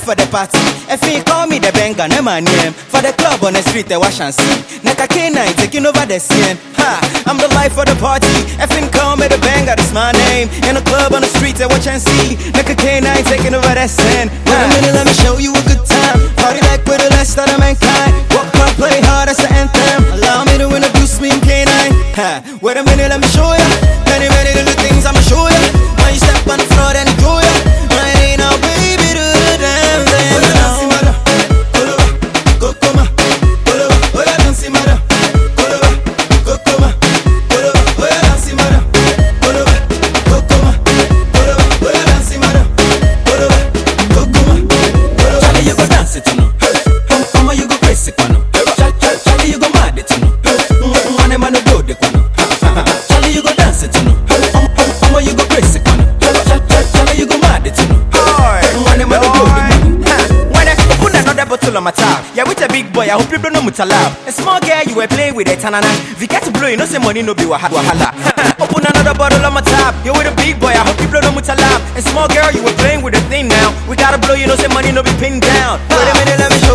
for the party. If you call me the banger, no my name. For the club on the street, they wash and see. Naka K9 taking over the scene. Ha, I'm the life of the party. If you call me the banger, that's my name. In the club on the street, they watch and see. Naka K9 taking over the scene. Wait a minute, let me show you a good time. Party like we're the last of the mankind. Walk my play hard, that's the anthem. Allow me to introduce me in K9. Ha, wait a minute, let me show ya. Many little things I'ma show ya. When you step on the floor, then go ya. I ain't no baby to the damn thing. Oh, yeah, dance mara, koloba, kokoma, koloba. Oh, yeah, dance mara, koloba, kokoma, koloba. Oh, yeah, dance mara, koloba, kokoma, koloba. Oh, yeah, dance mara, koloba, kokoma, koloba. Charlie, you go dance it, you know. Come on, you go crazy, you know. Charlie, you go mad it, you know. Man, no do it, you know. Charlie, you go dance it, you know. Come on, you go crazy, you know. Charlie, you go mad it, you know. Put another bottle on my top. Yeah, with a big boy, I hope you don't know much allowed. A small girl, you were playing with a tanana. If you get to blow, you know say money no be wahala. Open another bottle on my top. You're with a big boy, I hope you don't know much allowed. A small girl, you were playing with a thing now. We gotta blow, you know say money no be pinned down. Wait a minute, let me show